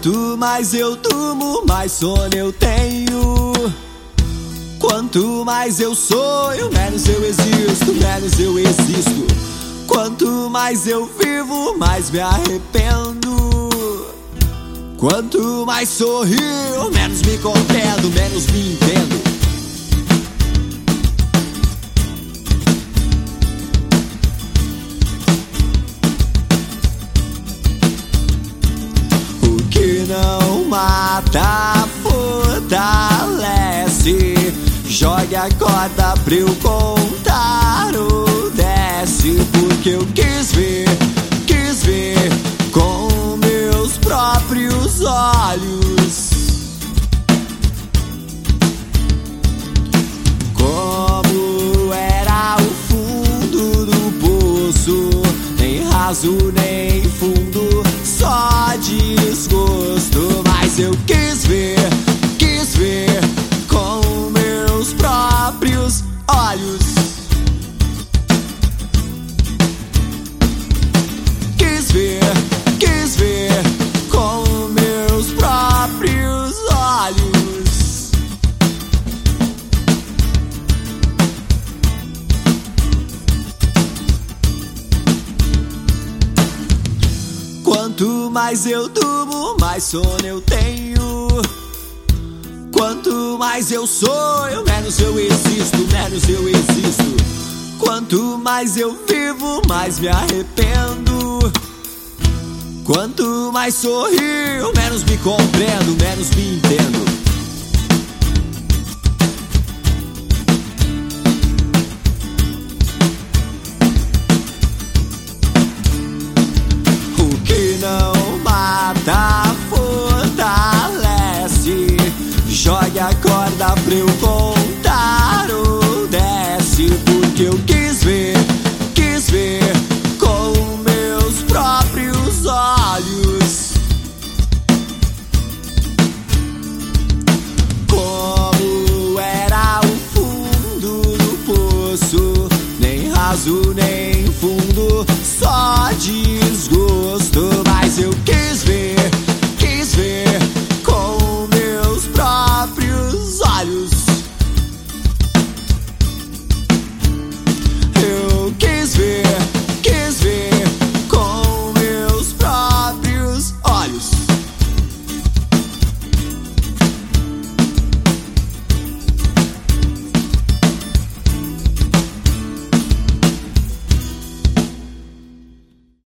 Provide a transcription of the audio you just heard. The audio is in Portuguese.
Quanto mais eu durmo, mais sono eu tenho. Quanto mais eu sonho, menos eu existo, menos eu existo. Quanto mais eu vivo, mais me arrependo. Quanto mais sorrio, menos me compreendo, menos me entendo. O que não mata, fortalece. Jogue a corda pra eu contar o desce. Porque eu quis ver com meus próprios olhos como era o fundo do poço. Nem raso, nem fundo, só desgosto. Mas eu quis ver com meus próprios olhos. Quis ver com meus próprios olhos. Quanto mais eu durmo, mais sono eu tenho. Quanto mais eu sonho, menos eu existo, menos eu existo. Quanto mais eu vivo, mais me arrependo. Quanto mais sorrio, menos me compreendo, menos me entendo. O que não mata, fortalece. Jogue a corda pra eu contar o desce. Porque eu quis ver com meus próprios olhos como era o fundo do poço. Nem raso, nem fundo, só desgosto. Mas eu